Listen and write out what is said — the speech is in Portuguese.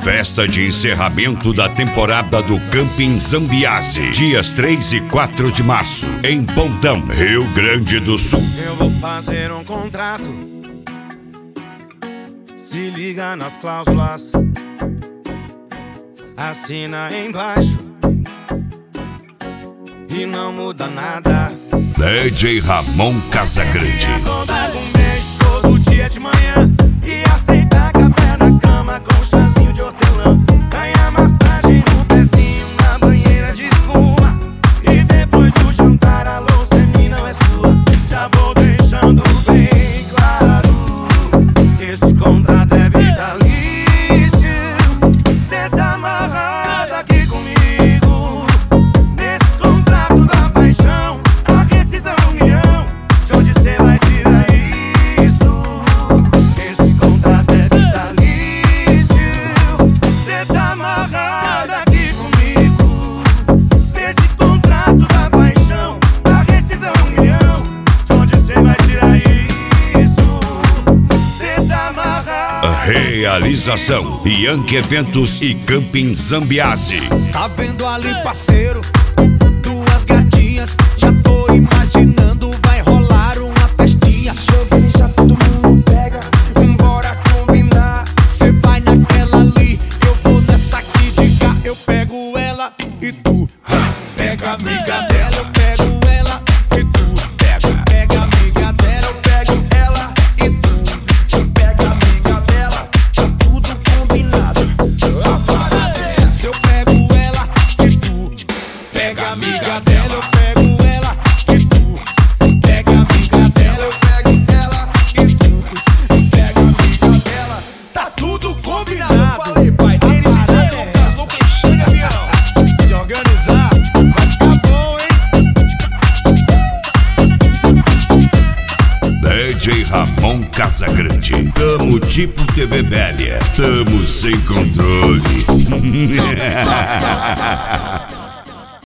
Festa de encerramento da temporada do Camping Zambiase, dias 3 e 4 de março, em Pontão, Rio Grande do Sul. Eu vou fazer um contrato, se liga nas cláusulas, assina embaixo e não muda nada. DJ Ramon Casagrande. Acordar com mês todo dia de manhã e aceitar café na cama com um chazinho de hortelã. Ganhar massagem no pezinho na banheira de espuma. E depois do jantar a louça é minha, não é sua. Já vou deixando bem claro, esse contrato é vitalício. Cê tá amarrado aqui comigo, nesse contrato da paixão. A rescisão é 1 milhão, de onde cê vai tirar isso? Esse contrato é vitalício. Cê tá amarrado aqui comigo, nesse contrato da paixão. A rescisão é 1 milhão, de onde cê vai tirar isso? Cê tá amarrado. Realização: Yankee Eventos e Camping Zambiase. Tá vendo ali, parceiro? Duas gatinhas, já tô imaginando, vai rolar uma festinha. Organiza, todo mundo pega, bora combinar. Cê vai naquela ali, eu vou nessa aqui de cá. Eu pego ela e tu pega a amiga dela. Eu pego ela e tu pega a amiga dela. Eu pego ela e tu pega a amiga dela. Já tudo combinado. A parada é essa. Eu pego ela e tu pega a amiga dela. Eu pego ela e tu pega a amiga dela. Eu pego ela e tu pega a amiga dela. Tá tudo combinado. Eu falei, pai, deles e dele não casou quem chega, avião. Se organizar, vai ficar bom, hein? DJ Ramon Casagrande. Tamo tipo TV velha, tamo sem controle.